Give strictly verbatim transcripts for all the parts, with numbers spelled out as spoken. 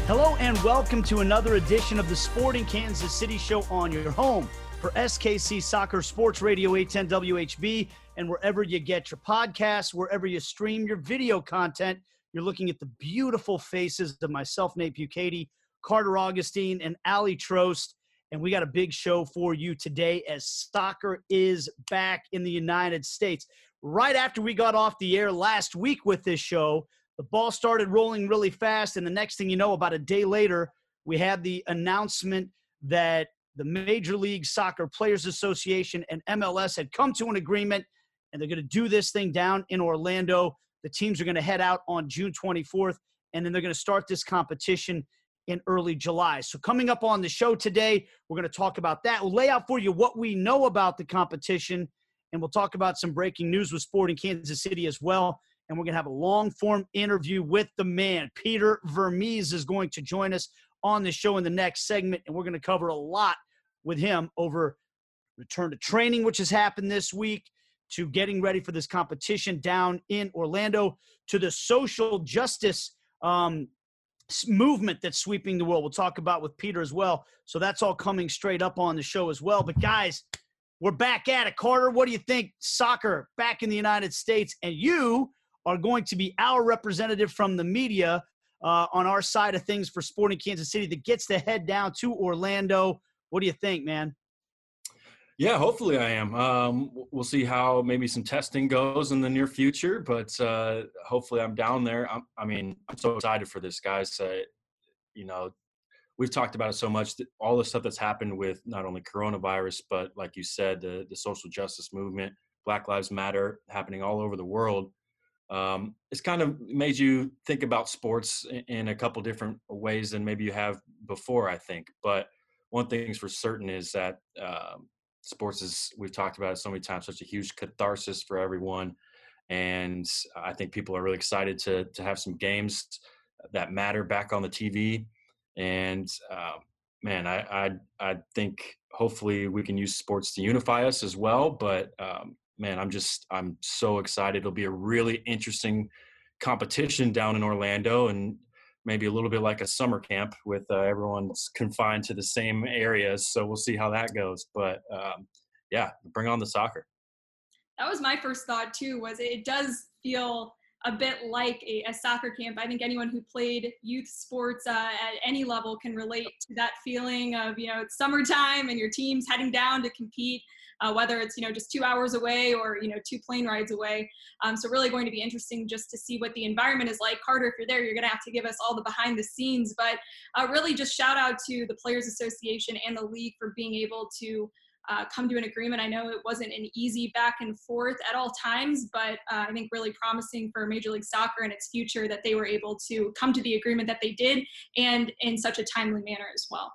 Hello and welcome to another edition of the Sporting Kansas City Show on your home for S K C Soccer Sports Radio eight ten W H B and wherever you get your podcasts, wherever you stream your video content. You're looking at the beautiful faces of myself, Nate Bukaty, Carter Augustine, and Ali Trost. And we got a big show for you today as soccer is back in the United States. Right after we got off the air last week with this show, the ball started rolling really fast, and the next thing you know, about a day later, we had the announcement that the Major League Soccer Players Association and M L S had come to an agreement, and they're going to do this thing down in Orlando. The teams are going to head out on June twenty-fourth, and then they're going to start this competition in early July. So coming up on the show today, we're going to talk about that. We'll lay out for you what we know about the competition, and we'll talk about some breaking news with Sporting Kansas City as well. And we're going to have a long-form interview with the man. Peter Vermes is going to join us on the show in the next segment, and we're going to cover a lot with him over return to training, which has happened this week, to getting ready for this competition down in Orlando, to the social justice um, movement that's sweeping the world. We'll talk about with Peter as well. So that's all coming straight up on the show as well. But, guys, we're back at it. Carter, what do you think? Soccer back in the United States, and you – are going to be our representative from the media uh, on our side of things for Sporting Kansas City that gets to head down to Orlando. What do you think, man? Yeah, hopefully I am. Um, we'll see how maybe some testing goes in the near future, but uh, hopefully I'm down there. I'm, I mean, I'm so excited for this, guys. Uh, you know, we've talked about it so much, that all the stuff that's happened with not only coronavirus, but like you said, the, the social justice movement, Black Lives Matter happening all over the world. Um, it's kind of made you think about sports in, in a couple different ways than maybe you have before, I think. But one thing's for certain is that um, sports is, we've talked about it so many times, such a huge catharsis for everyone. And I think people are really excited to to have some games that matter back on the T V. And um, man, I, I I think hopefully we can use sports to unify us as well. But um, man, I'm just, I'm so excited. It'll be a really interesting competition down in Orlando, and maybe a little bit like a summer camp with uh, everyone's confined to the same areas. So we'll see how that goes. But um, yeah, bring on the soccer. That was my first thought too, was it does feel a bit like a, a soccer camp. I think anyone who played youth sports uh, at any level can relate to that feeling of, you know, it's summertime and your team's heading down to compete, uh, whether it's, you know, just two hours away or, you know, two plane rides away. Um, so really going to be interesting just to see what the environment is like. Carter, if you're there, you're going to have to give us all the behind the scenes, but uh, really just shout out to the Players Association and the league for being able to Uh, come to an agreement. I know it wasn't an easy back and forth at all times, but uh, I think really promising for Major League Soccer and its future that they were able to come to the agreement that they did, and in such a timely manner as well.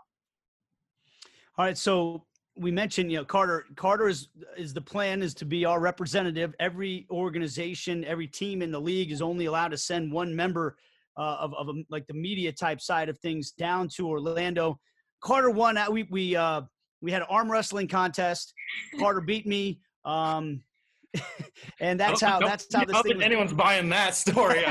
All right, so we mentioned, you know, Carter. Carter is is the plan is to be our representative. Every organization, every team in the league is only allowed to send one member uh, of of a, like the media type side of things down to Orlando. Carter won. We we. Uh, We had an arm wrestling contest. Carter beat me, um, and that's how that's how this I don't thing think was. anyone's buying that story.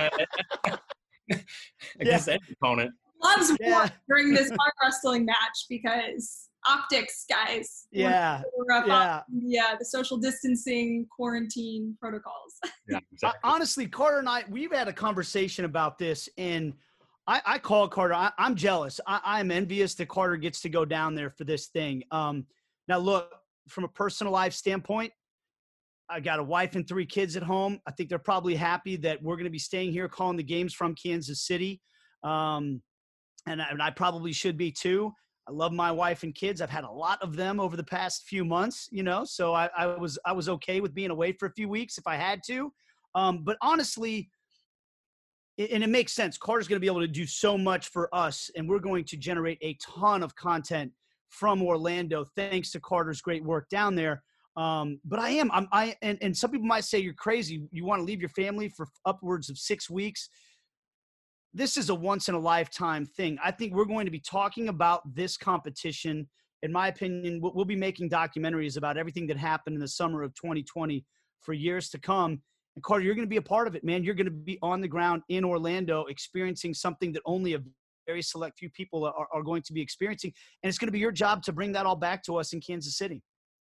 Against Yeah. any opponent. Loves Yeah. war during this arm wrestling match because optics, guys. Yeah, We're up yeah. on the, uh, the social distancing quarantine protocols. Yeah, I, exactly. honestly, Carter and I, we've had a conversation about this, and I, I call Carter. I, I'm jealous. I, I'm envious that Carter gets to go down there for this thing. Um, now, look, from a personal life standpoint, I got a wife and three kids at home. I think they're probably happy that we're going to be staying here calling the games from Kansas City. Um, and, I, and I probably should be too. I love my wife and kids. I've had a lot of them over the past few months, you know, so I, I was I was okay with being away for a few weeks if I had to. Um, but honestly, and it makes sense. Carter's going to be able to do so much for us, and we're going to generate a ton of content from Orlando thanks to Carter's great work down there. Um, but I am, I'm, I, and, and some people might say you're crazy. You want to leave your family for upwards of six weeks. This is a once in a lifetime thing. I think we're going to be talking about this competition. In my opinion, we'll, we'll be making documentaries about everything that happened in the summer of twenty twenty for years to come. And Carter, you're going to be a part of it, man. You're going to be on the ground in Orlando experiencing something that only a very select few people are, are going to be experiencing. And it's going to be your job to bring that all back to us in Kansas City.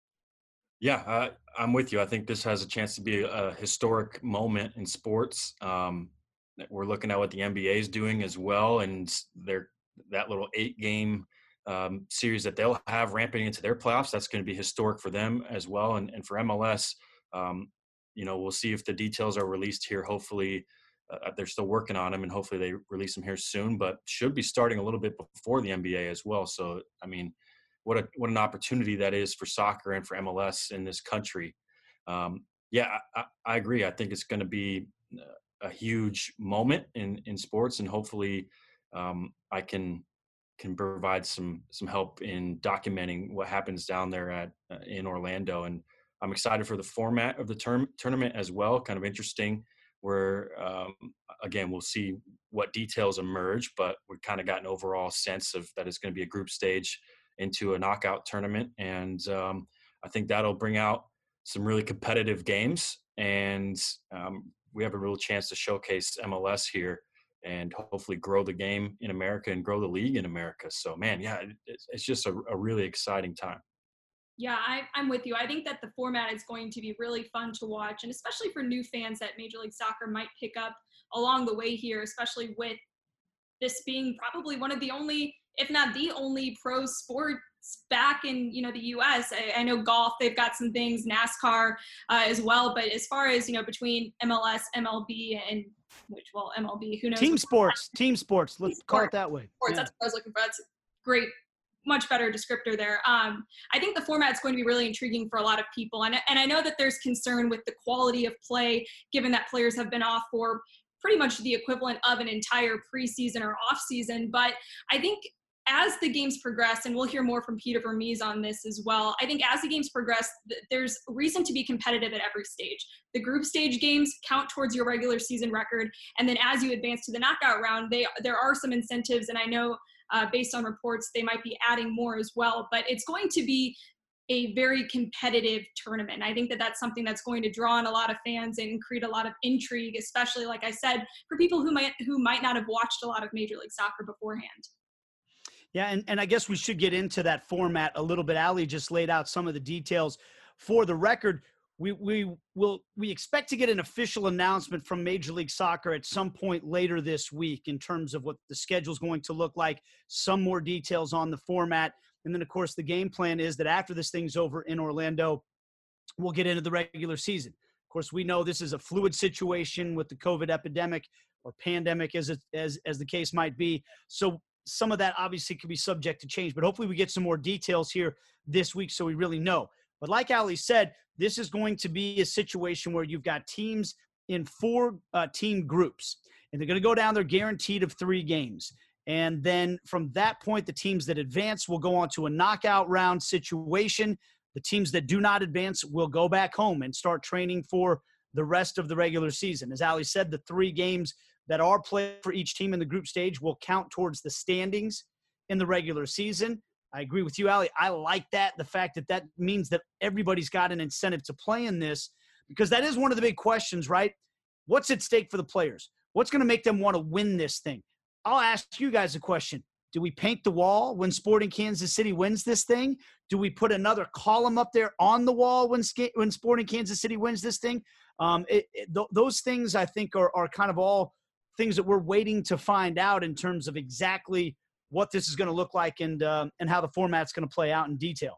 Yeah, uh, I'm with you. I think this has a chance to be a historic moment in sports. Um, we're looking at what the N B A is doing as well, and they're that little eight-game um, series that they'll have ramping into their playoffs. That's going to be historic for them as well, and and for M L S. Um, you know, we'll see if the details are released here. Hopefully, uh, they're still working on them, and hopefully they release them here soon. But should be starting a little bit before the N B A as well. So, I mean, what a what an opportunity that is for soccer and for M L S in this country. Um, yeah, I, I agree. I think it's going to be a huge moment in in sports, and hopefully, um, I can can provide some some help in documenting what happens down there at uh, in Orlando. And I'm excited for the format of the term tournament as well. Kind of interesting. Where um, again, we'll see what details emerge, but we've kind of got an overall sense of that it's going to be a group stage into a knockout tournament, and um, I think that'll bring out some really competitive games, and um, we have a real chance to showcase M L S here and hopefully grow the game in America and grow the league in America. So, man, yeah, it's, it's just a, a really exciting time. Yeah, I, I'm with you. I think that the format is going to be really fun to watch, and especially for new fans that Major League Soccer might pick up along the way here, especially with this being probably one of the only, if not the only, pro sports back in, you know, the U S. I, I know golf, they've got some things, NASCAR uh, as well, but as far as, you know, between M L S, M L B, and which, well, M L B, who knows? Team sports, team sports, let's team call sports, it that way. Sports, yeah. That's what I was looking for. That's great. Much better descriptor there. Um, I think the format is going to be really intriguing for a lot of people. And, and I know that there's concern with the quality of play, given that players have been off for pretty much the equivalent of an entire preseason or off season. But I think as the games progress, and we'll hear more from Peter Vermees on this as well, I think as the games progress, there's reason to be competitive at every stage. The group stage games count towards your regular season record. And then as you advance to the knockout round, they there are some incentives. And I know uh, based on reports, they might be adding more as well. But it's going to be a very competitive tournament. I think that that's something that's going to draw in a lot of fans and create a lot of intrigue, especially, like I said, for people who might who might not have watched a lot of Major League Soccer beforehand. Yeah, and, and I guess we should get into that format a little bit. Ali just laid out some of the details. For the record, we we will we expect to get an official announcement from Major League Soccer at some point later this week in terms of what the schedule is going to look like, some more details on the format. And then, of course, the game plan is that after this thing's over in Orlando, we'll get into the regular season. Of course, we know this is a fluid situation with the COVID epidemic or pandemic, as it, as as the case might be. So some of that obviously could be subject to change, but hopefully we get some more details here this week so we really know. But like Ali said, this is going to be a situation where you've got teams in four uh, team groups, and they're going to go down there guaranteed of three games. And then from that point, the teams that advance will go on to a knockout round situation. The teams that do not advance will go back home and start training for the rest of the regular season. As Ali said, the three games that are played for each team in the group stage will count towards the standings in the regular season. I agree with you, Ali. I like that, the fact that that means that everybody's got an incentive to play in this, because that is one of the big questions, right? What's at stake for the players? What's going to make them want to win this thing? I'll ask you guys a question. Do we paint the wall when Sporting Kansas City wins this thing? Do we put another column up there on the wall when when Sporting Kansas City wins this thing? Um, it, it, th- those things, I think, are, are kind of all things that we're waiting to find out in terms of exactly what this is going to look like and um, and how the format's going to play out in detail.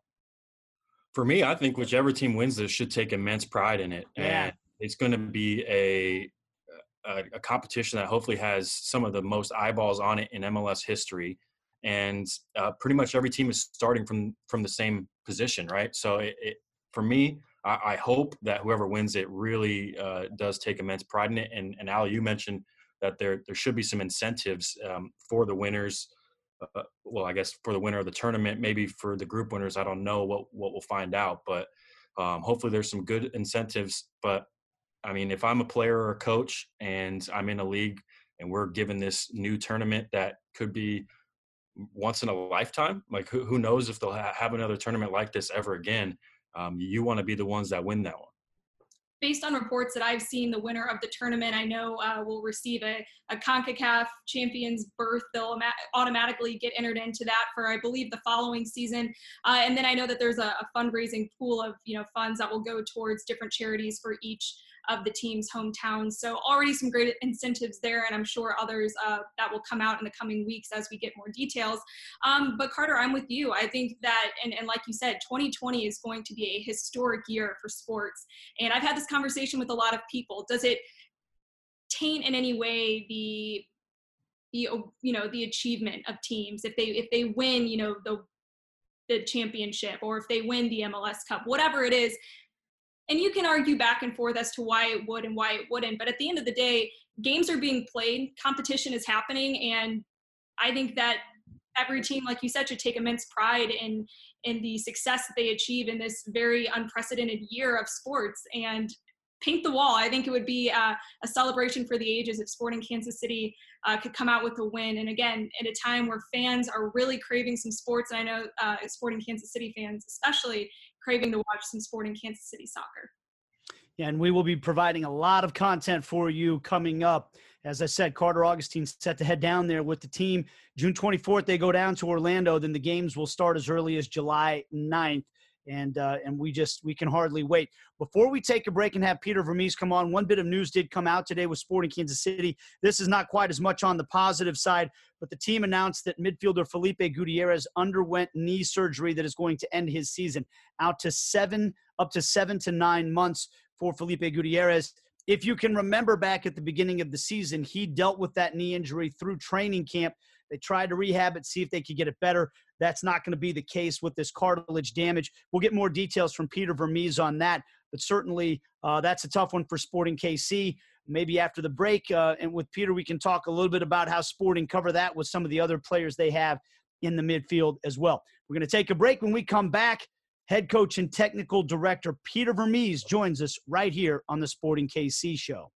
For me, I think whichever team wins this should take immense pride in it. Yeah. And it's going to be a A, a competition that hopefully has some of the most eyeballs on it in M L S history, and uh, pretty much every team is starting from from the same position, right? So it, it for me, I, I hope that whoever wins it really uh, does take immense pride in it. And, and Al, you mentioned that there there should be some incentives um, for the winners. Uh, well, I guess for the winner of the tournament, maybe for the group winners, I don't know what what we'll find out, but um, hopefully there's some good incentives. But I mean, if I'm a player or a coach and I'm in a league and we're given this new tournament that could be once in a lifetime, like who, who knows if they'll ha- have another tournament like this ever again, um, you want to be the ones that win that one. based on reports that I've seen, the winner of the tournament, I know uh, will receive a, a CONCACAF Champions berth. They'll ama- automatically get entered into that for, I believe, the following season. Uh, and then I know that there's a, a fundraising pool of, you know, funds that will go towards different charities for each of the team's hometowns. So already some great incentives there, and I'm sure others uh, that will come out in the coming weeks as we get more details. Um, but Carter, I'm with you. I think that, and, and like you said, twenty twenty is going to be a historic year for sports. And I've had this conversation with a lot of people. Does it taint in any way the, the you know, the achievement of teams if they if they win, you know, the the championship, or if they win the M L S Cup, whatever it is? And you can argue back and forth as to why it would and why it wouldn't. But at the end of the day, games are being played, competition is happening, and I think that every team, like you said, should take immense pride in in the success that they achieve in this very unprecedented year of sports and paint the wall. I think it would be uh, a celebration for the ages if Sporting Kansas City uh, could come out with a win. And again, at a time where fans are really craving some sports, and I know uh, Sporting Kansas City fans especially craving to watch some Sporting Kansas City soccer. Yeah, and we will be providing a lot of content for you coming up. As I said, Carter Augustine set to head down there with the team. June twenty-fourth, they go down to Orlando. Then the games will start as early as July ninth. And uh, and we just we can hardly wait. Before we take a break and have Peter Vermes come on, one bit of news did come out today with Sporting Kansas City. This is not quite as much on the positive side, but the team announced that midfielder Felipe Gutierrez underwent knee surgery that is going to end his season out to seven, up to seven to nine months for Felipe Gutierrez. If you can remember back at the beginning of the season, he dealt with that knee injury through training camp. They tried to rehab it, see if they could get it better. That's not going to be the case with this cartilage damage. We'll get more details from Peter Vermes on that, but certainly uh, that's a tough one for Sporting K C. Maybe after the break, uh, and with Peter, we can talk a little bit about how Sporting cover that with some of the other players they have in the midfield as well. We're going to take a break. When we come back, head coach and technical director Peter Vermes joins us right here on the Sporting K C show.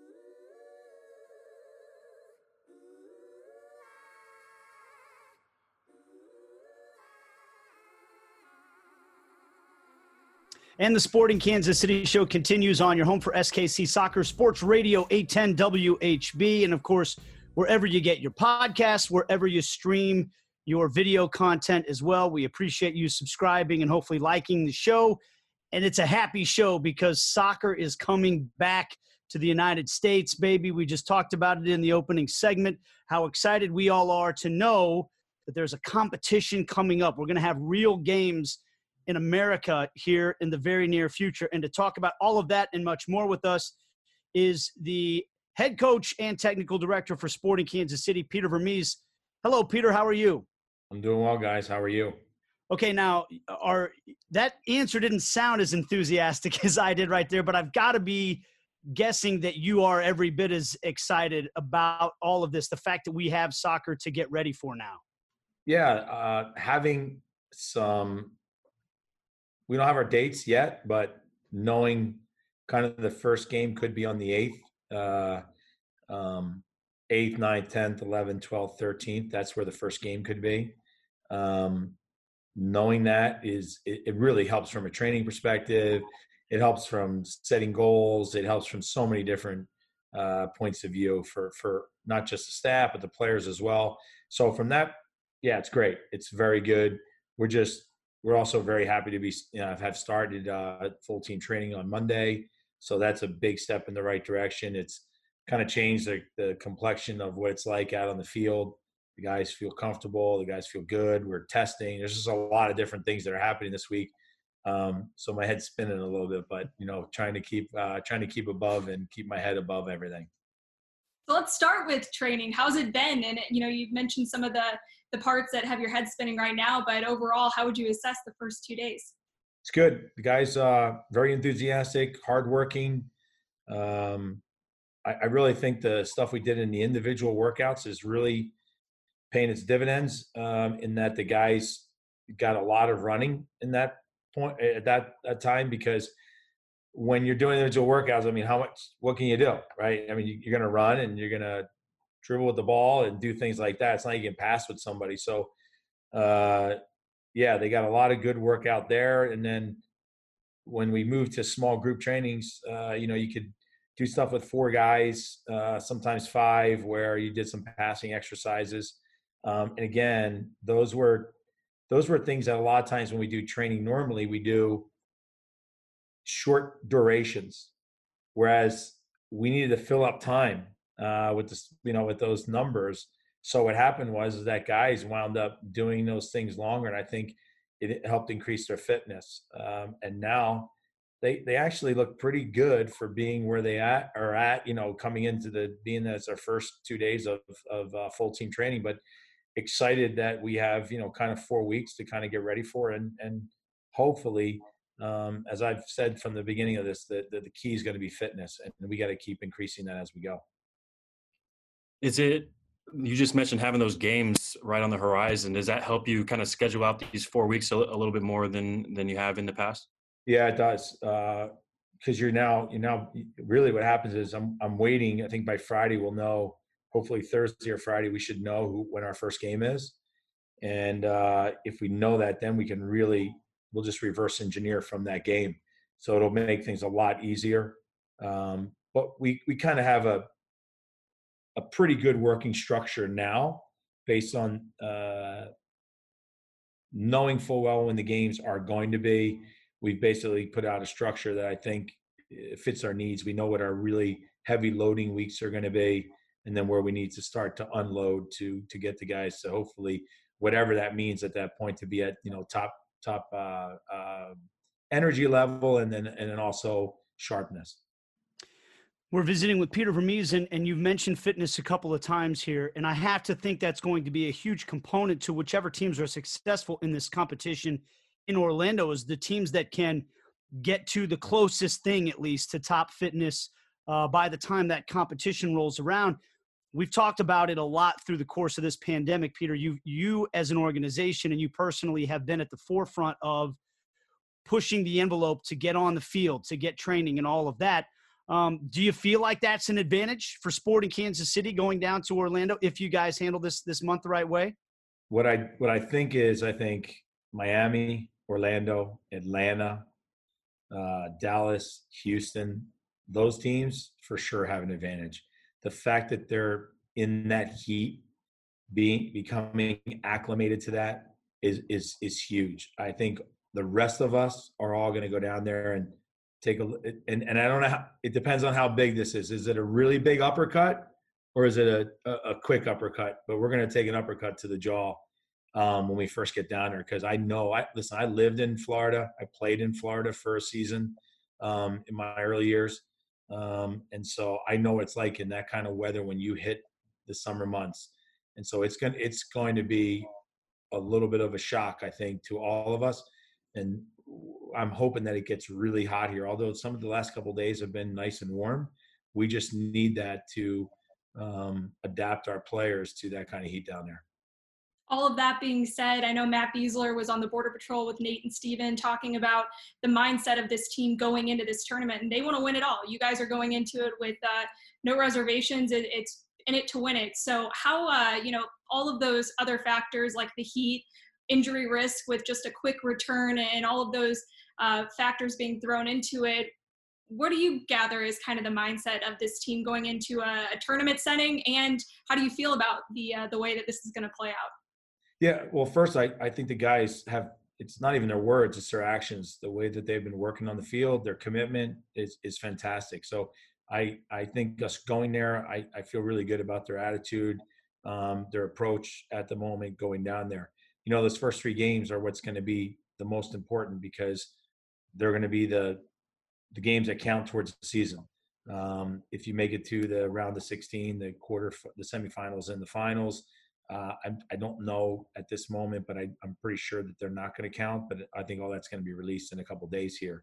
And the Sporting Kansas City show continues on your home for S K C Soccer Sports Radio eight ten W H B. And, of course, wherever you get your podcasts, wherever you stream your video content as well. We appreciate you subscribing and hopefully liking the show. And it's a happy show because soccer is coming back to the United States, baby. We just talked about it in the opening segment, how excited we all are to know that there's a competition coming up. We're going to have real games in America here in the very near future. And to talk about all of that and much more with us is the head coach and technical director for Sporting Kansas City, Peter Vermes. Hello, Peter. How are you? I'm doing well, guys. How are you? Okay, now, our, that answer didn't sound as enthusiastic as I did right there, but I've got to be guessing that you are every bit as excited about all of this, the fact that we have soccer to get ready for now. Yeah, uh, having some – we don't have our dates yet, but knowing kind of the first game could be on the eighth, uh, um, eighth, ninth, tenth, eleventh, twelfth, thirteenth. That's where the first game could be. Um, knowing that is it, it really helps from a training perspective. It helps from setting goals. It helps from so many different uh, points of view for for not just the staff but the players as well. So from that, yeah, it's great. It's very good. We're just we're also very happy to be you know, have started uh, full team training on Monday. So that's a big step in the right direction. It's kind of changed the, the complexion of what it's like out on the field. The guys feel comfortable. The guys feel good. We're testing. There's just a lot of different things that are happening this week. Um, so my head's spinning a little bit, but you know, trying to keep uh, trying to keep above and keep my head above everything. So let's start with training. How's it been? And you know, you've mentioned some of the the parts that have your head spinning right now, but overall, how would you assess the first two days? It's good. The guys uh very enthusiastic, hardworking. Um, I, I really think the stuff we did in the individual workouts is really paying its dividends. Um, in that the guys got a lot of running in that point at that, that time, because when you're doing individual workouts, I mean, how much, what can you do, right? I mean, you, you're going to run and you're going to dribble with the ball and do things like that. It's not like you can pass with somebody. So, uh, yeah, they got a lot of good work out there. And then when we moved to small group trainings, uh, you know, you could do stuff with four guys, uh, sometimes five, where you did some passing exercises. Um, and again, those were those were things that a lot of times when we do training normally, we do short durations, whereas we needed to fill up time uh, with this, you know, with those numbers. So what happened was is that guys wound up doing those things longer, and I think it helped increase their fitness. Um, and now they they actually look pretty good for being where they at are at. You know, coming into the being that it's our first two days of of uh, full team training, but excited that we have, you know, kind of four weeks to kind of get ready for, and and hopefully, um, as I've said from the beginning of this, that the, the key is going to be fitness, and we got to keep increasing that as we go. Is it, you just mentioned having those games right on the horizon. Does that help you kind of schedule out these four weeks a, a little bit more than than you have in the past? Yeah, it does. Uh, because you're now, you now really what happens is I'm I'm waiting. I think by Friday we'll know. Hopefully Thursday or Friday we should know who, when our first game is, and uh, if we know that, then we can really we'll just reverse engineer from that game. So it'll make things a lot easier. Um, but we we kind of have a a pretty good working structure now, based on uh, knowing full well when the games are going to be. We've basically put out a structure that I think fits our needs. We know what our really heavy loading weeks are going to be, and then where we need to start to unload to to get the guys to hopefully whatever that means at that point to be at, you know, top top uh, uh, energy level, and then and then also sharpness. We're visiting with Peter Vermes, and, and you've mentioned fitness a couple of times here, and I have to think that's going to be a huge component to whichever teams are successful in this competition in Orlando, is the teams that can get to the closest thing, at least, to top fitness uh, by the time that competition rolls around. We've talked about it a lot through the course of this pandemic, Peter. You, you as an organization and you personally have been at the forefront of pushing the envelope to get on the field, to get training and all of that. Um, do you feel like that's an advantage for Sporting Kansas City going down to Orlando if you guys handle this this month the right way? What I what I think is, I think Miami, Orlando, Atlanta, uh, Dallas, Houston, those teams for sure have an advantage. The fact that they're in that heat, being becoming acclimated to that is is is huge. I think the rest of us are all going to go down there and take a and and I don't know how, it depends on how big this is. Is it a really big uppercut, or is it a a, a quick uppercut? But we're going to take an uppercut to the jaw um, when we first get down there, because I know I listen. I lived in Florida. I played in Florida for a season um, in my early years, um, and so I know what it's like in that kind of weather when you hit the summer months. And so it's going it's going to be a little bit of a shock, I think, to all of us. And I'm hoping that it gets really hot here. Although some of the last couple of days have been nice and warm, we just need that to um, adapt our players to that kind of heat down there. All of that being said, I know Matt Besler was on the Border Patrol with Nate and Steven talking about the mindset of this team going into this tournament, and they want to win it all. You guys are going into it with uh, no reservations. It, it's in it to win it. So how, uh, you know, all of those other factors like the heat, injury risk with just a quick return, and all of those uh, factors being thrown into it, what do you gather is kind of the mindset of this team going into a, a tournament setting, and how do you feel about the uh, the way that this is going to play out? Yeah, well, first, I, I think the guys have, it's not even their words, it's their actions. The way that they've been working on the field, their commitment is is fantastic. So I I think us going there, I, I feel really good about their attitude, um, their approach at the moment going down there. You know, those first three games are what's going to be the most important, because they're going to be the the games that count towards the season. Um, if you make it to the round of sixteen, the quarter, the semifinals, and the finals, uh, I, I don't know at this moment, but I, I'm pretty sure that they're not going to count. But I think all that's going to be released in a couple of days here.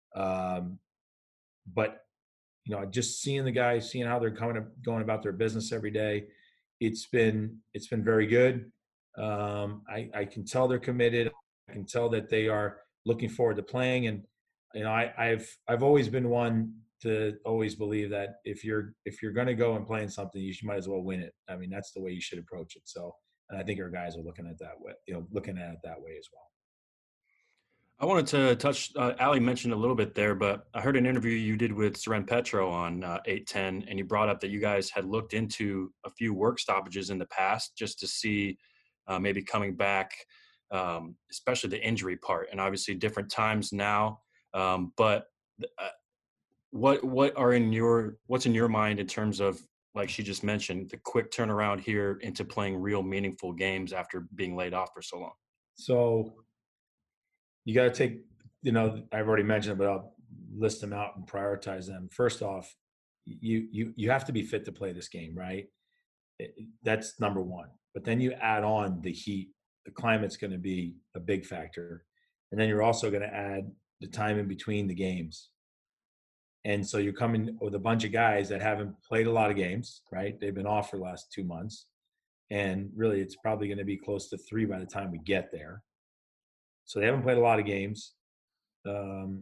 Um, but you know, just seeing the guys, seeing how they're coming, going about their business every day, it's been it's been very good. Um, I, I can tell they're committed. I can tell that they are looking forward to playing. And you know, I, I've I've always been one to always believe that if you're if you're going to go and play in something, you should, might as well win it. I mean, that's the way you should approach it. So, and I think our guys are looking at that way, you know, looking at it that way as well. I wanted to touch, uh, Ali mentioned a little bit there, but I heard an interview you did with Seren Petro on uh, eight ten, and you brought up that you guys had looked into a few work stoppages in the past just to see uh, maybe coming back, um, especially the injury part, and obviously different times now. Um, but uh, what what are in your what's in your mind in terms of, like she just mentioned, the quick turnaround here into playing real meaningful games after being laid off for so long? So you got to take, you know, I've already mentioned it, but I'll list them out and prioritize them. First off, you you you have to be fit to play this game, right? It, that's number one. But then you add on the heat. The climate's going to be a big factor, and then you're also going to add the time in between the games. And so you're coming with a bunch of guys that haven't played a lot of games, right? They've been off for the last two months, and really, it's probably going to be close to three by the time we get there. So they haven't played a lot of games. Um,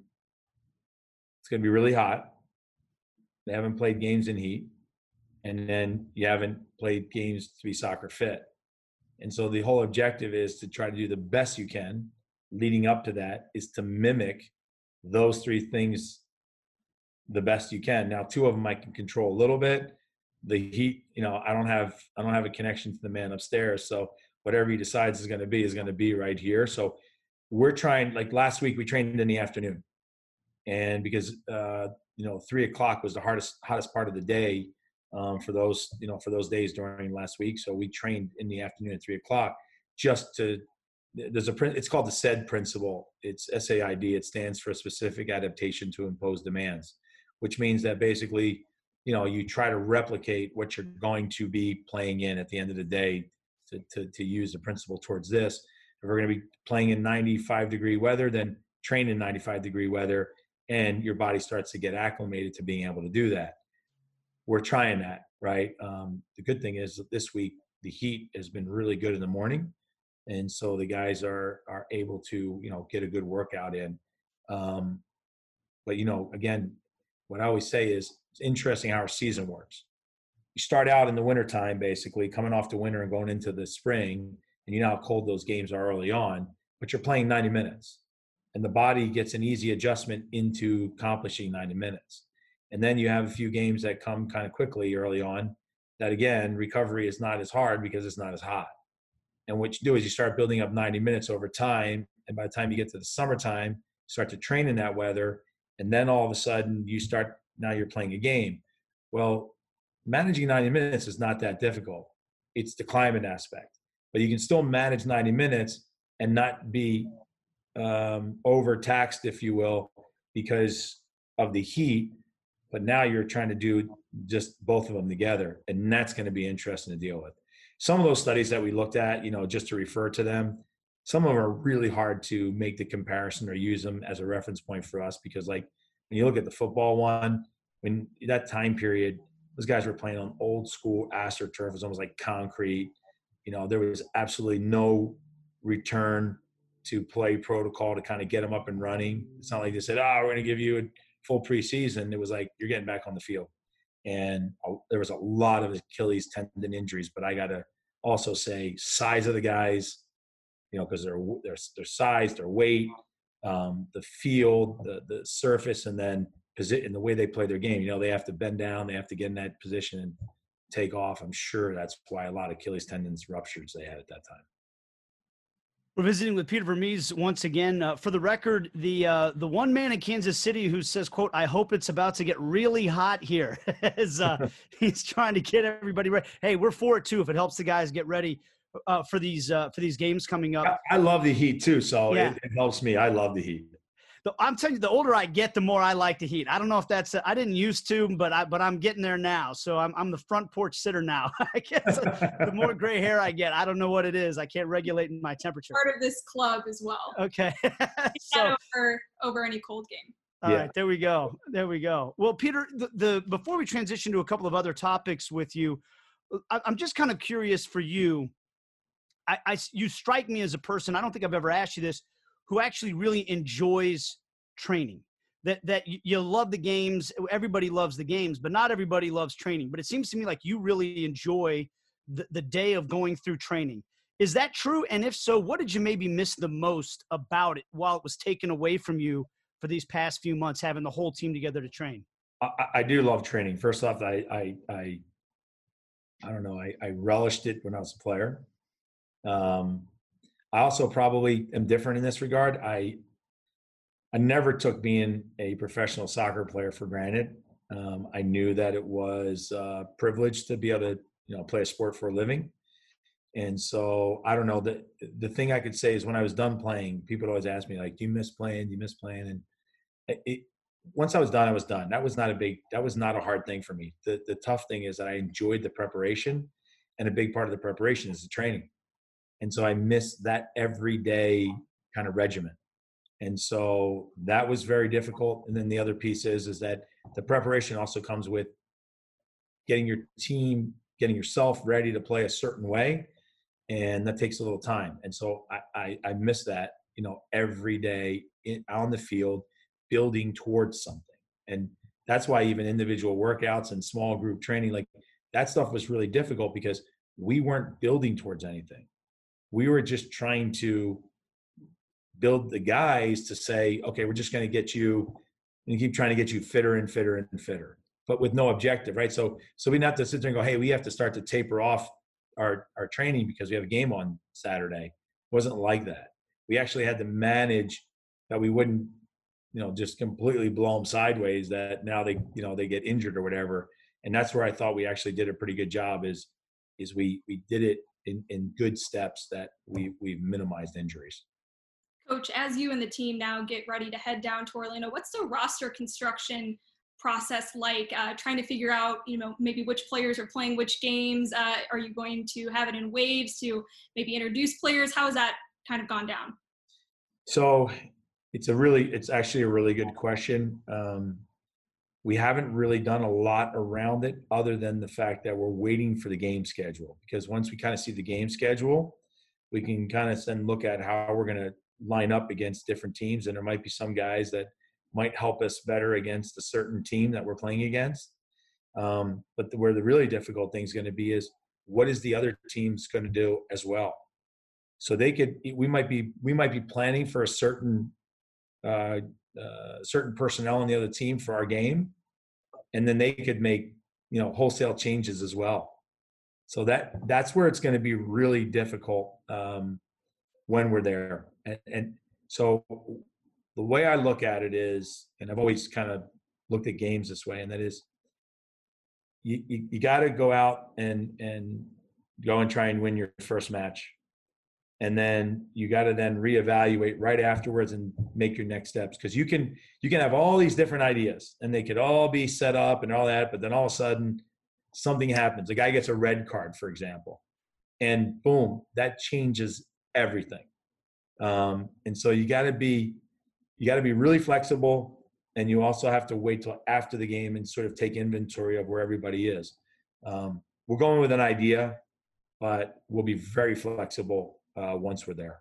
it's going to be really hot. They haven't played games in heat. And then you haven't played games to be soccer fit. And so the whole objective is to try to do the best you can leading up to that, is to mimic those three things the best you can. Now, two of them I can control a little bit. The heat, you know, I don't have I don't have a connection to the man upstairs. So whatever he decides is going to be is going to be right here. So we're trying, like last week, we trained in the afternoon. And because, uh, you know, three o'clock was the hardest, hottest part of the day um, for those, you know, for those days during last week. So we trained in the afternoon at three o'clock just to, there's a, it's called the SAID principle. It's S A I D. It stands for specific adaptation to impose demands, which means that basically, you know, you try to replicate what you're going to be playing in at the end of the day to, to, to use the principle towards this. If we're going to be playing in ninety-five degree weather, then train in ninety-five degree weather, and your body starts to get acclimated to being able to do that. We're trying that, right? Um, the good thing is that this week, the heat has been really good in the morning. And so the guys are, are able to, you know, get a good workout in. Um, but, you know, again, what I always say is it's interesting how our season works. You start out in the wintertime, basically coming off the winter and going into the spring, and you know how cold those games are early on, but you're playing ninety minutes. And the body gets an easy adjustment into accomplishing ninety minutes. And then you have a few games that come kind of quickly early on that, again, recovery is not as hard because it's not as hot. And what you do is you start building up ninety minutes over time. And by the time you get to the summertime, you start to train in that weather. And then all of a sudden you start, now you're playing a game. Well, managing ninety minutes is not that difficult. It's the climate aspect. But you can still manage ninety minutes and not be um, overtaxed, if you will, because of the heat. But now you're trying to do just both of them together. And that's going to be interesting to deal with. Some of those studies that we looked at, you know, just to refer to them, some of them are really hard to make the comparison or use them as a reference point for us, because like when you look at the football one, when that time period, those guys were playing on old school AstroTurf. It was almost like concrete. You know, there was absolutely no return to play protocol to kind of get them up and running. It's not like they said, oh, we're going to give you a full preseason. It was like, you're getting back on the field. And there was a lot of Achilles tendon injuries, but I got to also say size of the guys, you know, because their, their, their size, their weight, um, the field, the, the surface, and then position, the way they play their game. You know, they have to bend down, they have to get in that position and take off. I'm sure that's why a lot of Achilles tendons ruptures they had at that time. We're visiting with Peter Vermes once again. Uh, for the record, the uh, the one man in Kansas City who says, quote, I hope it's about to get really hot here, is uh, he's trying to get everybody ready. Hey, we're for it too if it helps the guys get ready uh, for these uh, for these games coming up. I, I love the heat too, so yeah. it, it helps me. I love the heat. I'm telling you, the older I get, the more I like the heat. I don't know if that's, I didn't used to, but I, but I'm getting there now. So I'm, I'm the front porch sitter now. I guess the more gray hair I get, I don't know what it is. I can't regulate my temperature. Part of this club as well. Okay. so over, over any cold game. All yeah. right, there we go. There we go. Well, Peter, the, the before we transition to a couple of other topics with you, I, I'm just kind of curious for you. I, I, you strike me as a person, I don't think I've ever asked you this, who actually really enjoys training, that, that you love the games. Everybody loves the games, but not everybody loves training. But it seems to me like you really enjoy the, the day of going through training. Is that true? And if so, what did you maybe miss the most about it while it was taken away from you for these past few months, having the whole team together to train? I, I do love training. First off, I, I, I, I don't know. I, I relished it when I was a player. Um, I also probably am different in this regard. I, I never took being a professional soccer player for granted. Um, I knew that it was a privilege to be able to, you know, play a sport for a living. And so I don't know, the the thing I could say is when I was done playing, people would always ask me like, do you miss playing? Do you miss playing? And it, it, once I was done, I was done. That was not a big, that was not a hard thing for me. The the tough thing is that I enjoyed the preparation, and a big part of the preparation is the training. And so I missed that everyday kind of regimen. And so that was very difficult. And then the other piece is, is that the preparation also comes with getting your team, getting yourself ready to play a certain way. And that takes a little time. And so I, I, I miss that, you know, every day in, on the field, building towards something. And that's why even individual workouts and small group training, like that stuff was really difficult because we weren't building towards anything. We were just trying to build the guys to say, okay, we're just going to get you and keep trying to get you fitter and fitter and fitter, but with no objective, right? So, so we didn't have to sit there and go, hey, we have to start to taper off our, our training because we have a game on Saturday. It wasn't like that. We actually had to manage that we wouldn't, you know, just completely blow them sideways that now they, you know, they get injured or whatever. And that's where I thought we actually did a pretty good job is, is we, we did it in, in good steps that we, we've minimized injuries. Coach, as you and the team now get ready to head down to Orlando, what's the roster construction process like? Uh, trying to figure out, you know, maybe which players are playing which games. Uh, are you going to have it in waves to maybe introduce players? How has that kind of gone down? So it's a really, it's actually a really good question. Um, we haven't really done a lot around it other than the fact that we're waiting for the game schedule, because once we kind of see the game schedule, we can kind of then look at how we're going to line up against different teams. And there might be some guys that might help us better against a certain team that we're playing against. Um, but the, where the really difficult thing is going to be is what is the other team's going to do as well. So they could, we might be, we might be planning for a certain, uh, uh, certain personnel on the other team for our game. And then they could make, you know, wholesale changes as well. So that, that's where it's going to be really difficult um, when we're there. And, and so the way I look at it is, and I've always kind of looked at games this way, and that is you, you, you got to go out and, and go and try and win your first match. And then you got to then reevaluate right afterwards and make your next steps. Because you can you can have all these different ideas and they could all be set up and all that, but then all of a sudden something happens. A guy gets a red card, for example, and boom, that changes everything. Um, and so you got to be you got to be really flexible, and you also have to wait till after the game and sort of take inventory of where everybody is. Um, we're going with an idea, but we'll be very flexible uh, once we're there.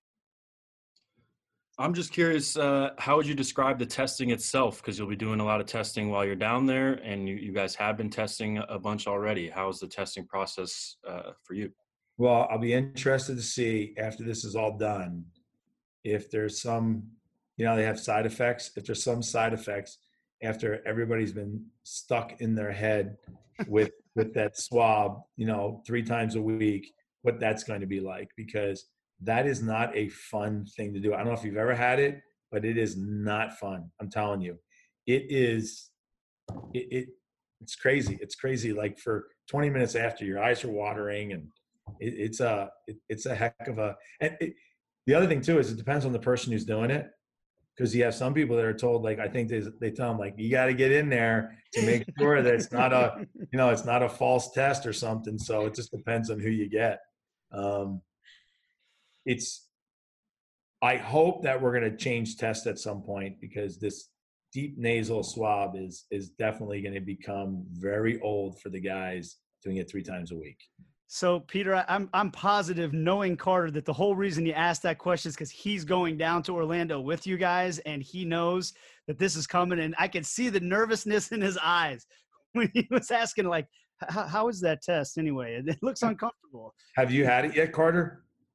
I'm just curious, uh, how would you describe the testing itself? Because you'll be doing a lot of testing while you're down there, and you, you guys have been testing a bunch already. How's the testing process uh, for you? Well, I'll be interested to see after this is all done, if there's some, you know, they have side effects. If there's some side effects after everybody's been stuck in their head with, with that swab, you know, three times a week, what that's going to be like, because that is not a fun thing to do. I don't know if you've ever had it, but it is not fun. I'm telling you, it is, it, it it's crazy. It's crazy. Like for twenty minutes after, your eyes are watering, and it, it's a, it, it's a heck of a, and it, the other thing too, is it depends on the person who's doing it. Because you have some people that are told, like, I think they, they tell them, like, you got to get in there to make sure that it's not a, you know, it's not a false test or something. So it just depends on who you get. Um, it's, I hope that we're going to change tests at some point, because this deep nasal swab is, is definitely going to become very old for the guys doing it three times a week. So, Peter, I'm I'm positive, knowing Carter, that the whole reason you asked that question is because he's going down to Orlando with you guys, and he knows that this is coming. And I could see the nervousness in his eyes when he was asking, like, how is that test anyway? It looks uncomfortable. Have you had it yet, Carter?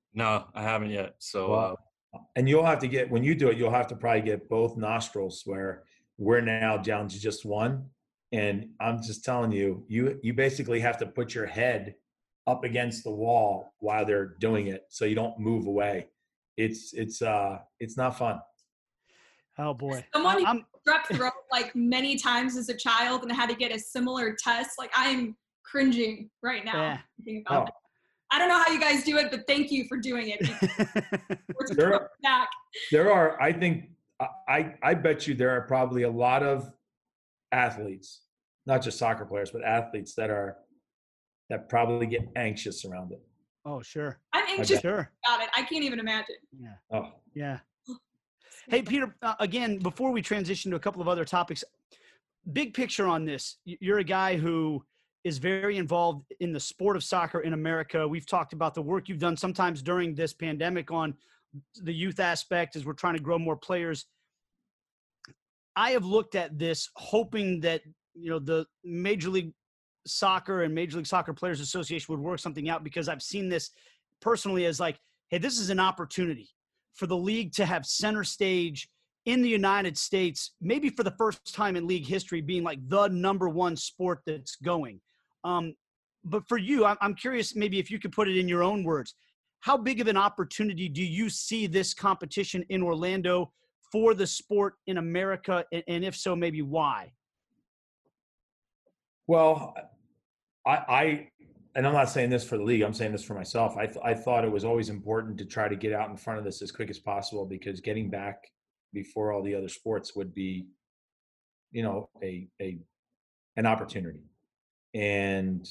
No, I haven't yet. So, Well, uh, and you'll have to get, when you do it, you'll have to probably get both nostrils, where we're now down to just one. And I'm just telling you, you, you basically have to put your head up against the wall while they're doing it, so you don't move away. It's, it's, uh, it's not fun. Oh boy. Someone I- who I'm strep throat like many times as a child and had to get a similar test. Like I'm cringing right now Yeah. thinking about Oh, that. I don't know how you guys do it, but thank you for doing it. We're There are- back. there are, I think, I, I bet you there are probably a lot of athletes, not just soccer players, but athletes that are, that probably get anxious around it. Oh, sure. I'm anxious Sure. about it. I can't even imagine. Yeah. Oh, Yeah. Hey, Peter, uh, again, before we transition to a couple of other topics, big picture on this. Y- You're a guy who is very involved in the sport of soccer in America. We've talked about the work you've done sometimes during this pandemic on the youth aspect as we're trying to grow more players. I have looked at this hoping that, you know, the Major League Soccer and Major League Soccer Players Association would work something out, because I've seen this personally as like, hey, this is an opportunity for the league to have center stage in the United States, maybe for the first time in league history, being like the number one sport that's going. Um, but for you, I'm, I'm curious, maybe if you could put it in your own words, how big of an opportunity do you see this competition in Orlando for the sport in America? And, and if so, maybe why? well, I, I, and I'm not saying this for the league, I'm saying this for myself. I, th- I thought it was always important to try to get out in front of this as quick as possible, because getting back before all the other sports would be, you know, a, a, an opportunity. And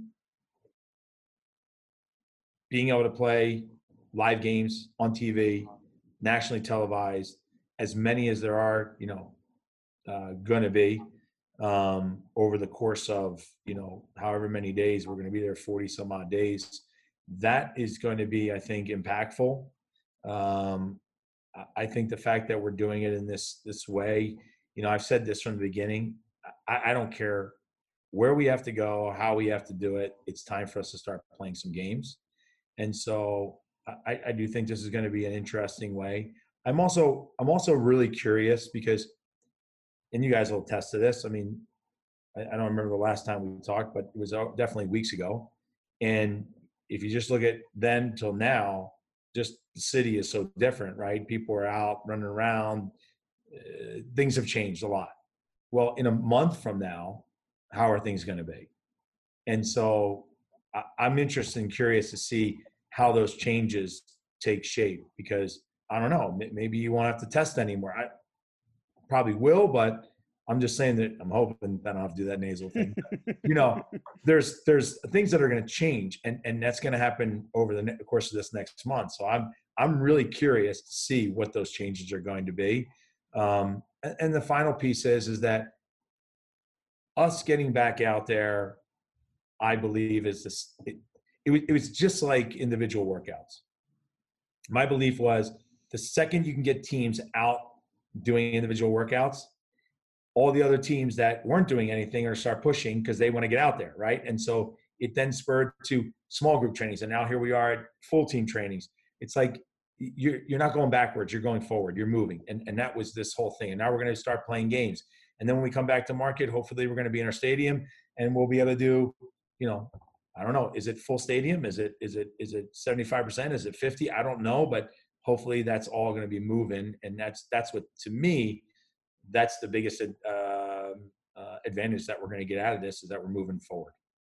being able to play live games on T V, nationally televised, as many as there are, you know, uh, going to be um, over the course of, you know, however many days we're going to be there, forty some odd days. That is going to be, I think, impactful. Um, I- I think the fact that we're doing it in this this way, you know, I've said this from the beginning. I, I don't care where we have to go, how we have to do it. It's time for us to start playing some games. And so I, I do think this is going to be an interesting way. I'm also I'm also really curious because, and you guys will attest to this. I mean, I, I don't remember the last time we talked, but it was definitely weeks ago. And if you just look at then till now, just the city is so different, right? People are out running around. Uh, things have changed a lot. Well, in a month from now, how are things going to be? And so I, I'm interested and curious to see how those changes take shape, because I don't know, maybe you won't have to test anymore. I probably will, but I'm just saying that I'm hoping that I don't have to do that nasal thing. You know, there's there's things that are going to change, and and that's going to happen over the ne- course of this next month. So I'm I'm really curious to see what those changes are going to be. Um, and, and the final piece is is that us getting back out there, I believe, is this. It, it, was- it was just like individual workouts. My belief was the second you can get teams out doing individual workouts, all the other teams that weren't doing anything are start pushing because they want to get out there, right? And so it then spurred to small group trainings, and now here we are at full team trainings. It's like you're you're not going backwards, you're going forward, you're moving, and and that was this whole thing. And now we're going to start playing games, and then when we come back to market, hopefully we're going to be in our stadium, and we'll be able to do, you know, I don't know, is it full stadium? Is it is it is it seventy-five percent? Is it fifty? I don't know, but hopefully that's all going to be moving, and that's that's what, to me, that's the biggest uh, uh, advantage that we're going to get out of this, is that we're moving forward.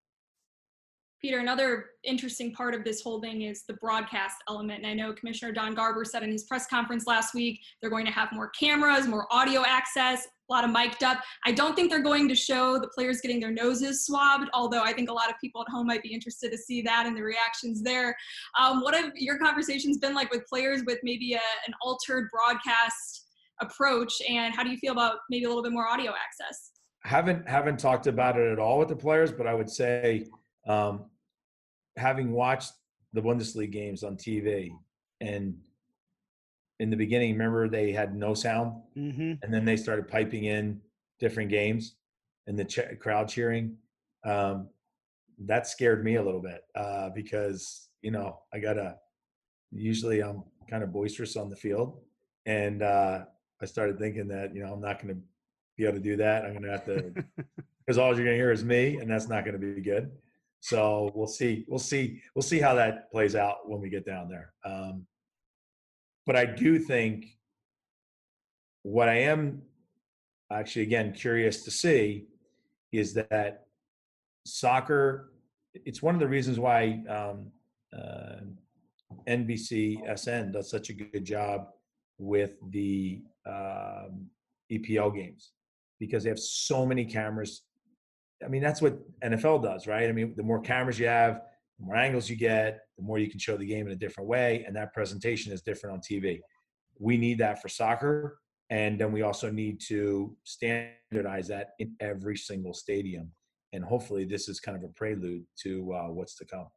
Peter, another interesting part of this whole thing is the broadcast element. And I know Commissioner Don Garber said in his press conference last week, they're going to have more cameras, more audio access, a lot of mic'd up. I don't think they're going to show the players getting their noses swabbed, although I think a lot of people at home might be interested to see that and the reactions there. Um, what have your conversations been like with players with maybe a, an altered broadcast approach, and how do you feel about maybe a little bit more audio access? Haven't haven't talked about it at all with the players, but I would say, um, having watched the Bundesliga games on T V, and in the beginning, remember they had no sound, Mm-hmm. and then they started piping in different games and the ch- crowd cheering. Um, that scared me a little bit uh, because, you know, I got a usually I'm kind of boisterous on the field. And uh, I started thinking that, you know, I'm not going to be able to do that. I'm going to have to, because all you're going to hear is me, and that's not going to be good. So we'll see. We'll see. We'll see how that plays out when we get down there. Um, but I do think what I am actually, again, curious to see is that soccer, it's one of the reasons why um, uh, N B C S N does such a good job with the um, E P L games, because they have so many cameras. I mean, that's what N F L does, right? I mean, the more cameras you have, the more angles you get, the more you can show the game in a different way, and that presentation is different on T V. We need that for soccer, and then we also need to standardize that in every single stadium. And hopefully this is kind of a prelude to uh, what's to come.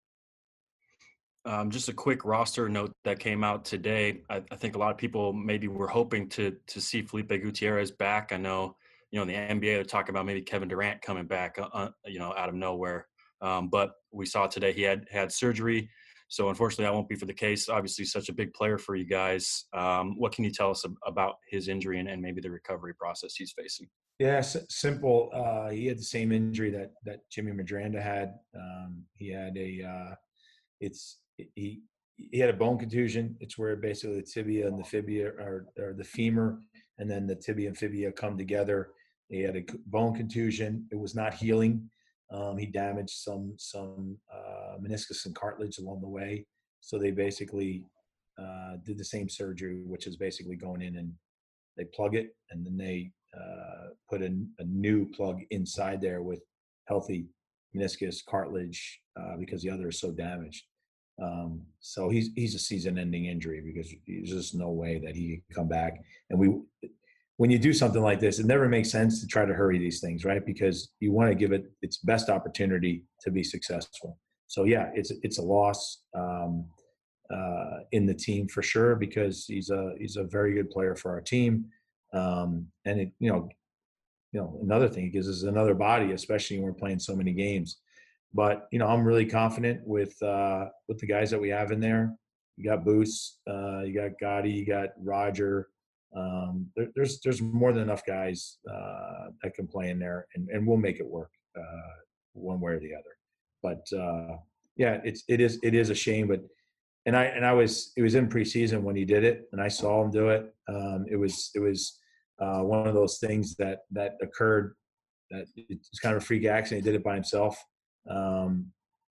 Um, just a quick roster note that came out today. I, I think a lot of people maybe were hoping to to see Felipe Gutierrez back. I know, you know, in the N B A they're talking about maybe Kevin Durant coming back, uh, you know, out of nowhere. Um, but we saw today he had had surgery, so unfortunately that won't be for the case. Obviously, such a big player for you guys. Um, what can you tell us about his injury and, and maybe the recovery process he's facing? Yeah, s- simple. Uh, he had the same injury that that Jimmy Medranda had. Um, he had a uh, it's he he had a bone contusion. It's where basically the tibia and the fibia, or, or the femur, and then the tibia and fibia come together. He had a bone contusion. It was not healing. Um, he damaged some some uh, meniscus and cartilage along the way. So they basically uh, did the same surgery, which is basically going in and they plug it, and then they uh, put in a new plug inside there with healthy meniscus, cartilage, uh, because the other is so damaged. Um, so he's he's a season-ending injury, because there's just no way that he can come back. And we, when you do something like this, it never makes sense to try to hurry these things, right? Because you want to give it its best opportunity to be successful. So yeah, it's it's a loss um, uh, in the team for sure, because he's a he's a very good player for our team, um, and it you know you know another thing it gives us another body, especially when we're playing so many games. But, you know, I'm really confident with uh, with the guys that we have in there. You got Boost, uh, you got Gotti, you got Roger. Um, there, there's there's more than enough guys uh, that can play in there, and, and we'll make it work uh, one way or the other. But uh, yeah, it's it is it is a shame. But and I and I was it was in preseason when he did it, and I saw him do it. Um, it was it was uh, one of those things that that occurred. That it's kind of a freak accident. He did it by himself. Um,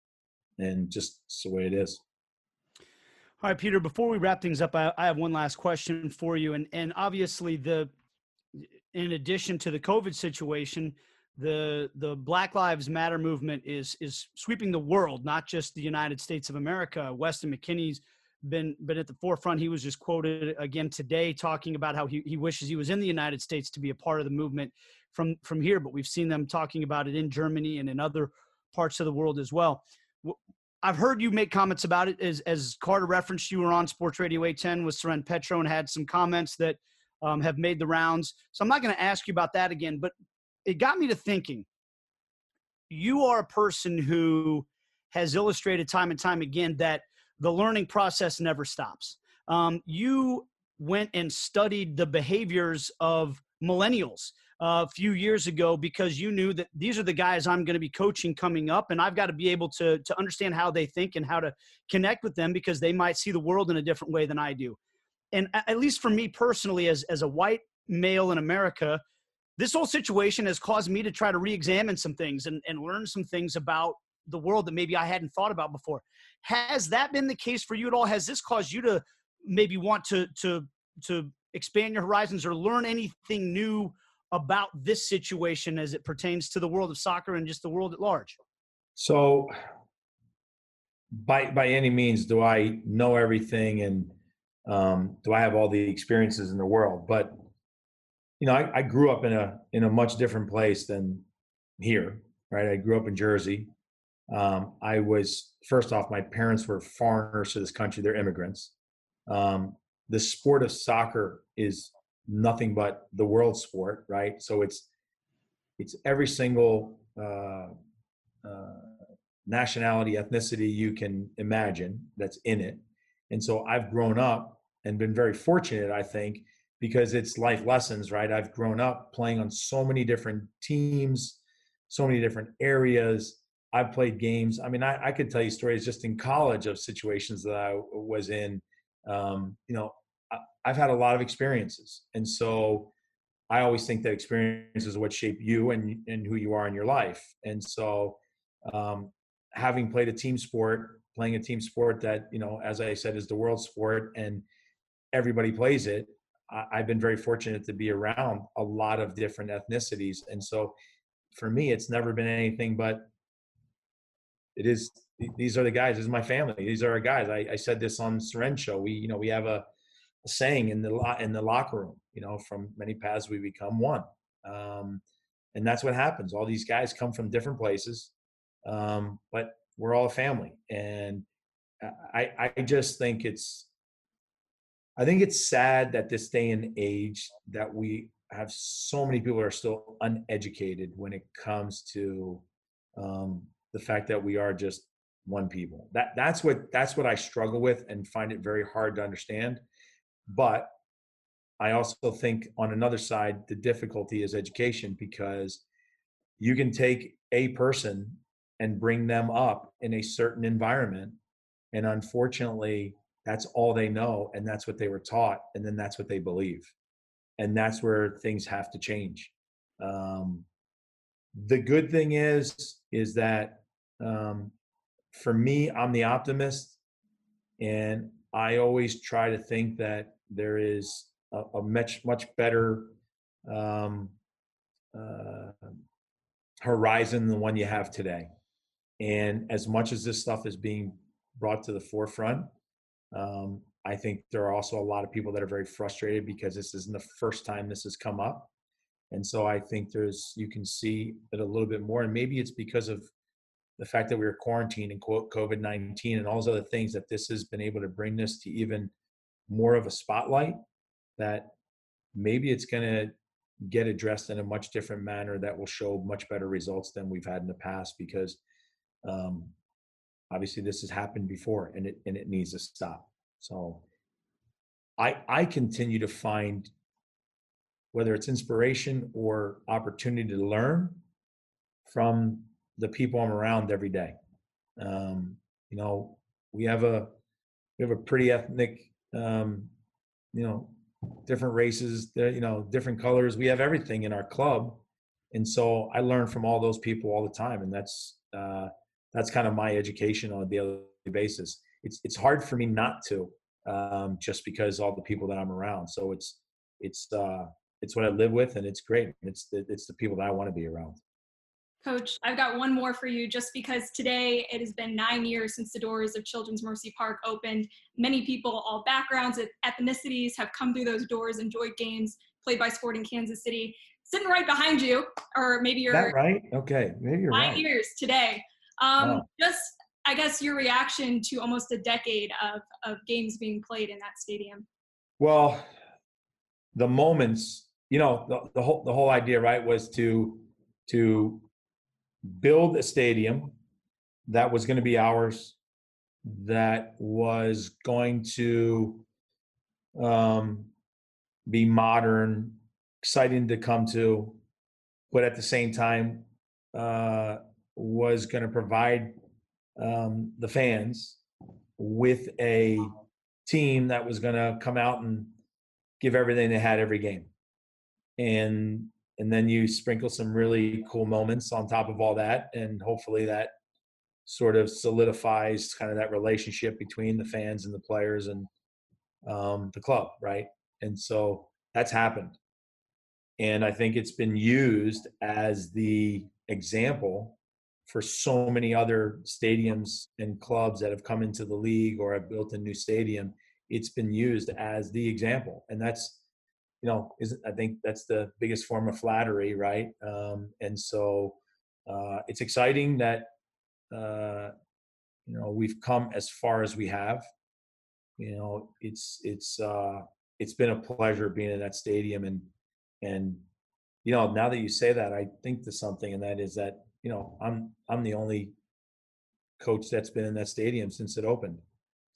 and just it's the way it is. All right, Peter, before we wrap things up, I, I have one last question for you. And, and obviously the, in addition to the COVID situation, the, the Black Lives Matter movement is, is sweeping the world, not just the United States of America. Weston McKinney's been, been at the forefront. He was just quoted again today talking about how he, he wishes he was in the United States to be a part of the movement from, from here, but we've seen them talking about it in Germany and in other parts of the world as well. I've heard you make comments about it. As, as Carter referenced, you were on Sports Radio eight ten with Soren Petro and had some comments that um, have made the rounds. So I'm not going to ask you about that again, but it got me to thinking. You are a person who has illustrated time and time again that the learning process never stops. Um, you went and studied the behaviors of millennials Uh, a few years ago, because you knew that these are the guys I'm going to be coaching coming up, and I've got to be able to to understand how they think and how to connect with them, because they might see the world in a different way than I do. And at least for me personally, as as a white male in America, this whole situation has caused me to try to re-examine some things and, and learn some things about the world that maybe I hadn't thought about before. Has that been the case for you at all? Has this caused you to maybe want to to to expand your horizons or learn anything new about this situation as it pertains to the world of soccer and just the world at large? So by by any means do I know everything, and um, do I have all the experiences in the world. But you know, I, I grew up in a in a much different place than here, right? I grew up in Jersey. Um, I was, first off, my parents were foreigners to this country; they're immigrants. Um, the sport of soccer is nothing but the world sport, right? So it's it's every single uh, uh, nationality, ethnicity you can imagine that's in it. And so I've grown up and been very fortunate, I think, because it's life lessons, right? I've grown up playing on so many different teams, so many different areas. I've played games. I mean, I, I could tell you stories just in college of situations that I was in. Um, you know, I, I've had a lot of experiences. And so I always think that experiences are what shape you and, and who you are in your life. And so um, having played a team sport, playing a team sport that, you know, as I said, is the world sport and everybody plays it, I, I've been very fortunate to be around a lot of different ethnicities. And so for me, it's never been anything but it is, these are the guys, this is my family. These are our guys. I, I said this on Seren show. We, you know, we have a, a saying in the lo- in the locker room, you know, from many paths we become one. Um, and that's what happens. All these guys come from different places, um, but we're all a family. And I, I just think it's, I think it's sad that this day and age that we have so many people that are still uneducated when it comes to um, the fact that we are just one people. That that's what that's what I struggle with and find it very hard to understand. But I also think on another side, the difficulty is education, because you can take a person and bring them up in a certain environment. And unfortunately, that's all they know. And that's what they were taught. And then that's what they believe. And that's where things have to change. Um, the good thing is, is that um, for me, I'm the optimist. And I always try to think that there is a, a much, much better um, uh, horizon than the one you have today. And as much as this stuff is being brought to the forefront, um, I think there are also a lot of people that are very frustrated because this isn't the first time this has come up. And so I think there's, you can see it a little bit more. And maybe it's because of the fact that we were quarantined and quote COVID nineteen and all those other things, that this has been able to bring this to even more of a spotlight, that maybe it's going to get addressed in a much different manner that will show much better results than we've had in the past, because um, obviously this has happened before and it, and it needs to stop. So I, I continue to find, whether it's inspiration or opportunity to learn from the people I'm around every day. Um, you know, we have a, we have a pretty ethnic, um, you know, different races, you know, different colors. We have everything in our club. And so I learn from all those people all the time. And that's, uh, that's kind of my education on a daily basis. It's, it's hard for me not to, um, just because all the people that I'm around. So it's, it's, uh, it's what I live with, and it's great. It's the, it's the people that I want to be around. Coach, I've got one more for you, just because today it has been nine years since the doors of Children's Mercy Park opened. Many people, all backgrounds, ethnicities, have come through those doors, enjoyed games played by Sporting Kansas City. Sitting right behind you, or maybe you're that right? Okay, maybe you're nine right. years today. Um, wow. Just, I guess, your reaction to almost a decade of, of games being played in that stadium. Well, the moments, you know, the, the whole the whole idea, right, was to to build a stadium that was going to be ours, that was going to um, be modern, exciting to come to, but at the same time uh, was going to provide um, the fans with a team that was going to come out and give everything they had every game. And and then you sprinkle some really cool moments on top of all that, and hopefully that sort of solidifies kind of that relationship between the fans and the players and um, the club, right? And so that's happened. And I think it's been used as the example for so many other stadiums and clubs that have come into the league or have built a new stadium. It's been used as the example. And that's, you know, is I think that's the biggest form of flattery, right? Um, and so uh, it's exciting that, uh, you know, we've come as far as we have. You know, it's it's uh, it's been a pleasure being in that stadium, and and you know, now that you say that, I think to something, and that is that, you know, I'm I'm the only coach that's been in that stadium since it opened.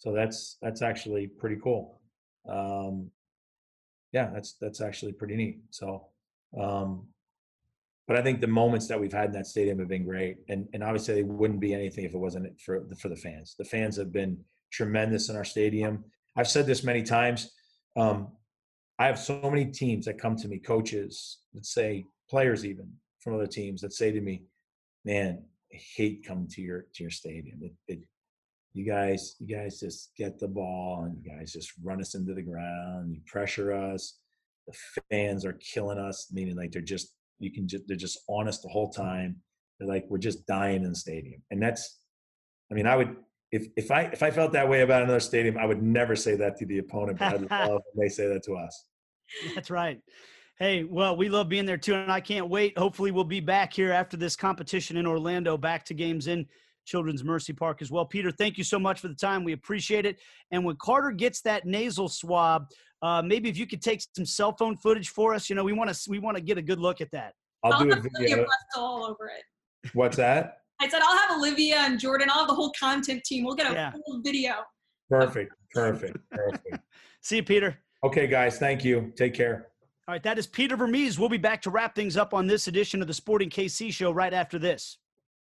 So that's that's actually pretty cool. Um, yeah, that's that's actually pretty neat. So, um, but I think the moments that we've had in that stadium have been great, and and obviously they wouldn't be anything if it wasn't for the, for the fans. The fans have been tremendous in our stadium. I've said this many times. Um, I have so many teams that come to me, coaches, let's say players even from other teams that say to me, "Man, I hate coming to your to your stadium. It, it, you guys, you guys just get the ball and you guys just run us into the ground. You pressure us. The fans are killing us. Meaning like they're just you can just they're just on us the whole time. They're like we're just dying in the stadium." And that's, I mean, I would if if I if I felt that way about another stadium, I would never say that to the opponent. But I'd love when they say that to us. That's right. Hey, well, we love being there too, and I can't wait. Hopefully we'll be back here after this competition in Orlando, back to games in Children's Mercy Park as well. Peter, thank you so much for the time. We appreciate it. And when Carter gets that nasal swab, uh, maybe if you could take some cell phone footage for us, you know, we want to we want to get a good look at that. I'll, I'll do a have video. Olivia all over it. What's that? I said I'll have Olivia and Jordan. I'll have the whole content team. We'll get a Yeah. full video. Perfect. Perfect. Perfect. See you, Peter. Okay, guys. Thank you. Take care. All right, that is Peter Vermees. We'll be back to wrap things up on this edition of the Sporting K C Show right after this.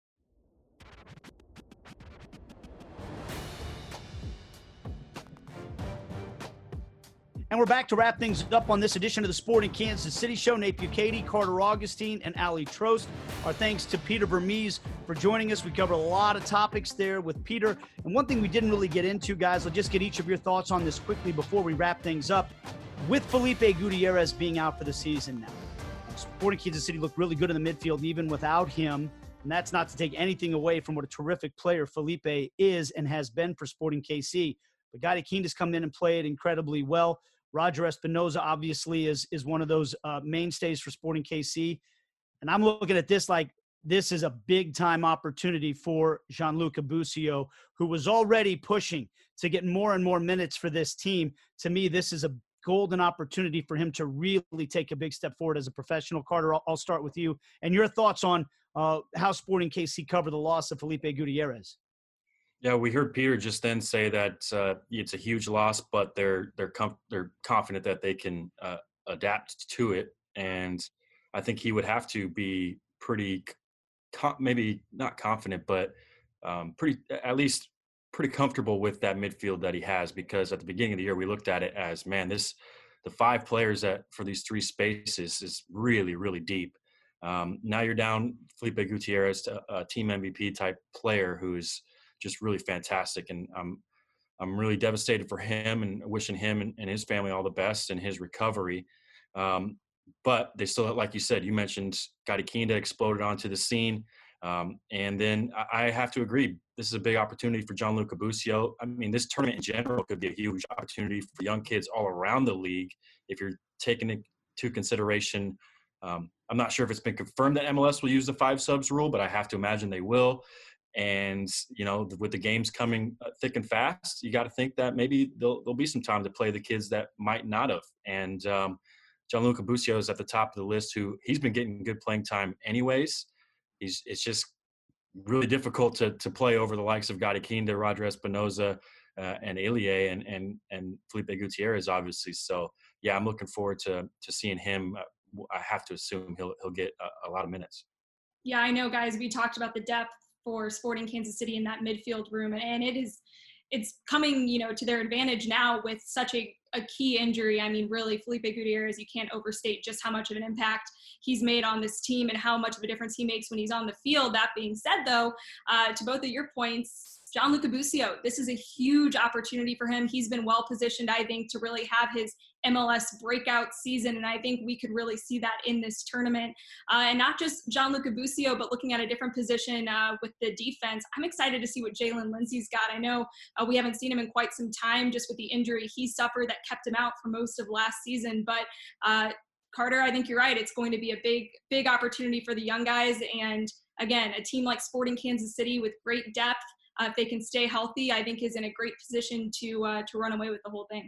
And we're back to wrap things up on this edition of the Sporting Kansas City Show. Nate Bukaty, Carter Augustine, and Ali Trost. Our thanks to Peter Vermees for joining us. We covered a lot of topics there with Peter. And one thing we didn't really get into, guys, I'll just get each of your thoughts on this quickly before we wrap things up. With Felipe Gutierrez being out for the season now, Sporting Kansas City looked really good in the midfield even without him. And that's not to take anything away from what a terrific player Felipe is and has been for Sporting K C. But Gadi Kinda's come in and played incredibly well. Roger Espinoza obviously is, is one of those uh, mainstays for Sporting K C. And I'm looking at this like this is a big-time opportunity for Gianluca Busio, who was already pushing to get more and more minutes for this team. To me, this is a golden opportunity for him to really take a big step forward as a professional. Carter, I'll, I'll start with you. And your thoughts on uh, how Sporting K C covered the loss of Felipe Gutierrez. Yeah, we heard Peter just then say that uh, it's a huge loss, but they're they're com- they're confident that they can uh, adapt to it. And I think he would have to be pretty, com- maybe not confident, but um, pretty at least pretty comfortable with that midfield that he has, because at the beginning of the year we looked at it as, man, this the five players that for these three spaces is really, really deep. Um, now you're down Felipe Gutierrez, a, a team M V P type player who's just really fantastic. And I'm I'm really devastated for him and wishing him and, and his family all the best in his recovery. Um, but they still, like you said, you mentioned Gadi Kinda exploded onto the scene. Um, and then I, I have to agree, this is a big opportunity for Gianluca Busio. I mean, this tournament in general could be a huge opportunity for young kids all around the league. If you're taking into consideration, um, I'm not sure if it's been confirmed that M L S will use the five subs rule, but I have to imagine they will. And, you know, with the games coming thick and fast, you got to think that maybe there'll, there'll be some time to play the kids that might not have. And um, Gianluca Busio is at the top of the list, who he's been getting good playing time anyways. He's, it's just really difficult to to play over the likes of Gadi Kinda, Roger Espinoza, uh, and Elie and, and, and Felipe Gutierrez, obviously. So, yeah, I'm looking forward to to seeing him. Uh, I have to assume he'll he'll get a, a lot of minutes. Yeah, I know, guys. We talked about the depth for Sporting Kansas City in that midfield room, and it is it's coming, you know, to their advantage now with such a, a key injury. I mean, really, Felipe Gutierrez, you can't overstate just how much of an impact he's made on this team and how much of a difference he makes when he's on the field. That being said, though, uh, to both of your points, Gianluca Busio, this is a huge opportunity for him. He's been well positioned, I think, to really have his M L S breakout season, and I think we could really see that in this tournament. Uh, and not just Gianluca Busio, but looking at a different position uh, with the defense. I'm excited to see what Jalen Lindsey's got. I know uh, we haven't seen him in quite some time just with the injury he suffered that kept him out for most of last season, but uh, Carter, I think you're right. It's going to be a big, big opportunity for the young guys. And again, a team like Sporting Kansas City with great depth, uh, if they can stay healthy, I think is in a great position to uh, to run away with the whole thing.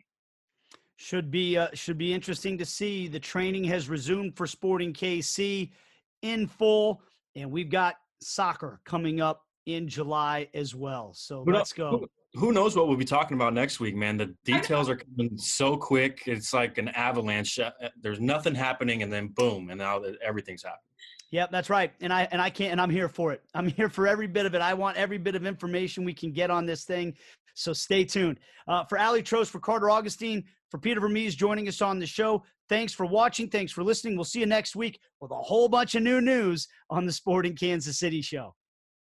Should be uh, should be interesting to see. The training has resumed for Sporting K C in full, and we've got soccer coming up in July as well. So Who let's knows, go. Who, who knows what we'll be talking about next week, man. The details are coming so quick. It's like an avalanche. There's nothing happening, and then boom, and now everything's happening. Yep, that's right. And I and I can't and I'm here for it. I'm here for every bit of it. I want every bit of information we can get on this thing. So stay tuned. Uh, for Ali Trost, for Carter Augustine, for Peter Vermees joining us on the show. Thanks for watching. Thanks for listening. We'll see you next week with a whole bunch of new news on the Sporting Kansas City Show.